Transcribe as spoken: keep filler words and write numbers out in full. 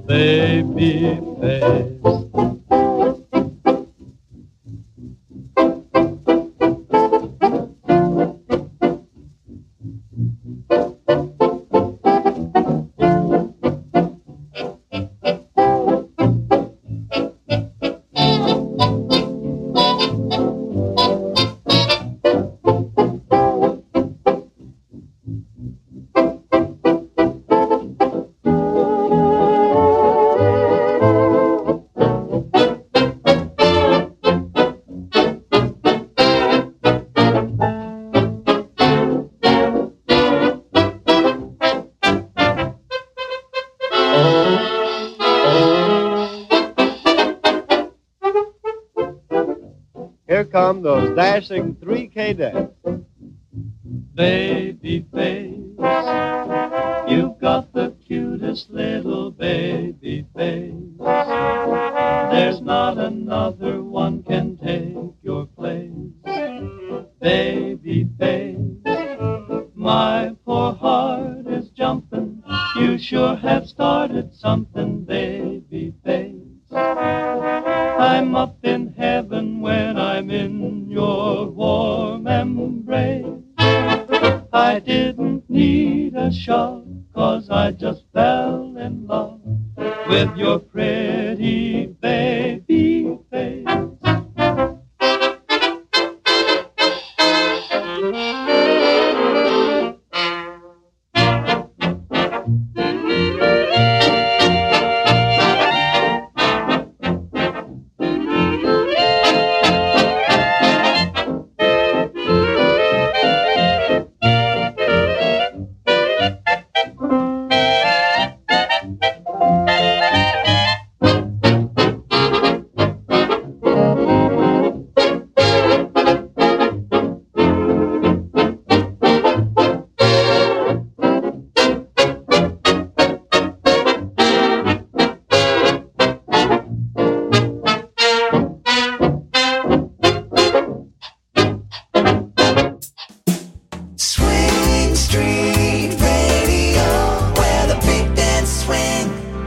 baby face. Here come those dashing three cadets. Baby face, you've got the cutest little baby face. There's not another one can take your place. Baby face, my poor heart is jumping. You sure have started something, baby face. I'm up in heaven when I'm in your warm embrace. I didn't need a shove, 'cause I just fell in love with your